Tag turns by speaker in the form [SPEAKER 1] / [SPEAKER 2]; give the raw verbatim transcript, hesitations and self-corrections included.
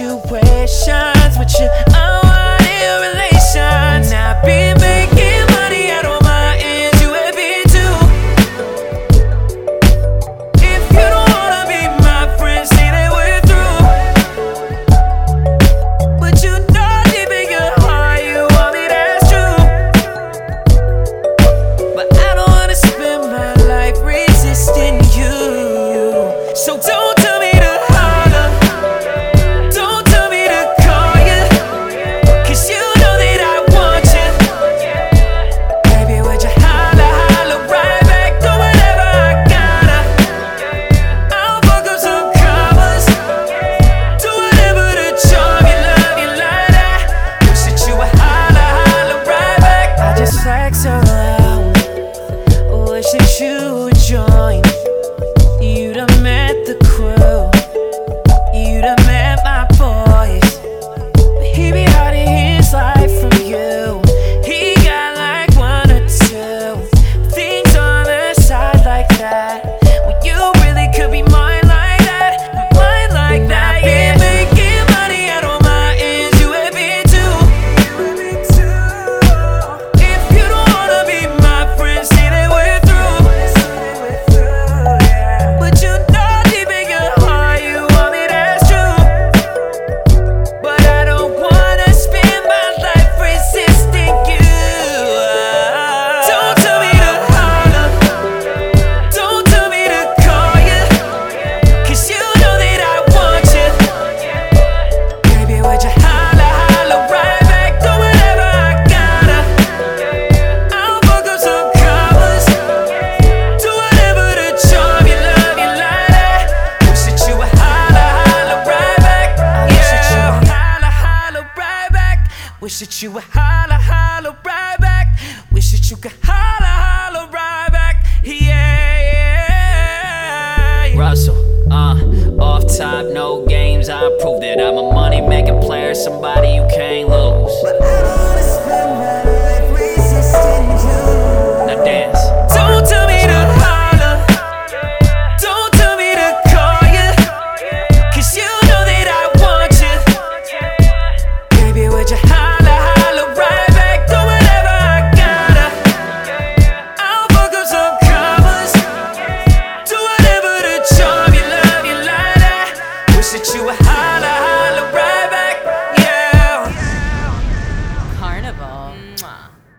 [SPEAKER 1] situations with you, unwanted relations. I've been making money out on my ends, you have been too. If you don't wanna be my friend, say that we're through. But you know deep in your heart you want me, that's true. But I don't wanna spend my life resisting you. So don't tell me to holler, don't tell me to call you, cause you know that I want you. Baby, would you holler, holler right back, do whatever I gotta. I'll fuck up some commas, do whatever to charm you, love you like that. Wish that you would holler, holler right back. I just flex around, wish that you would join. You done met the crew, you done met my boys, but he be hiding his life from you. He got like one or two things on the side like that, when you really could be mine like that, mine like that. I've been making money out on my ends, you have been too. If you don't wanna be my friend, say that we're through. But you know deep in your heart you want me, that's true. But I don't wanna spend my life resisting you. Don't tell me to holler, don't tell me to call you, cause you know that I want you. Baby, would you holler, holler right back, do whatever I gotta. I'll fuck up some commas, do whatever to charm you, love you like that. Wish that you would holler, holler right back. Yeah, holler, holler right back. Wish that you would holler, holler right back. Wish that you could holler, holler right back. Yeah, yeah.
[SPEAKER 2] Russell, uh, off top, no games. I prove that I'm a money making player, somebody you can't lose.
[SPEAKER 1] But I don't wanna spend my